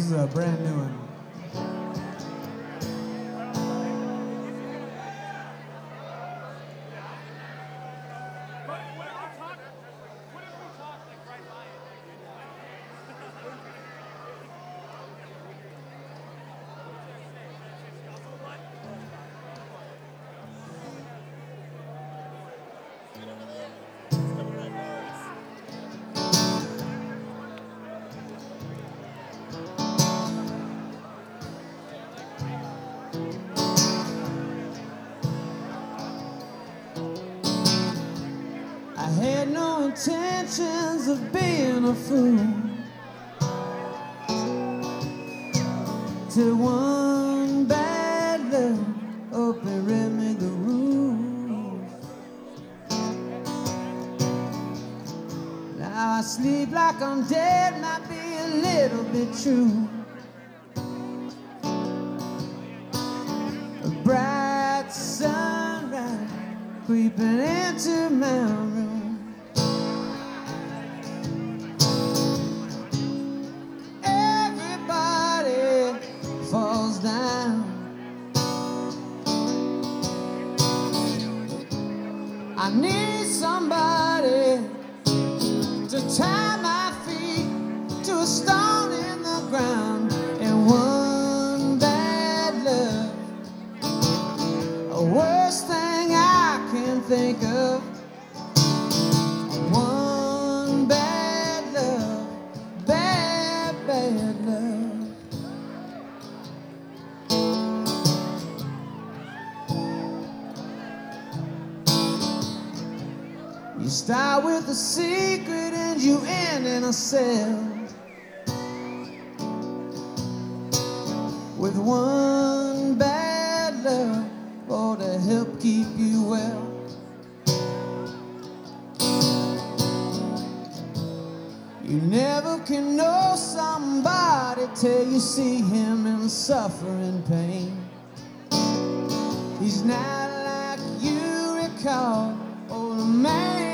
This is a brand new one. I had no intentions of being a fool till one bad look up and read me the rules. Now I sleep like I'm dead, might be a little bit true. A bright sunrise creeping into my room. Everybody falls down. I need somebody to tie my feet to a stone in the ground. And one bad love, the worst thing I can think of. One bad love, bad, bad love. You start with a secret and you end in a cell with one bad love, oh, to help keep you well. You never can know somebody till you see him in suffering pain. He's not like you recall, oh, the man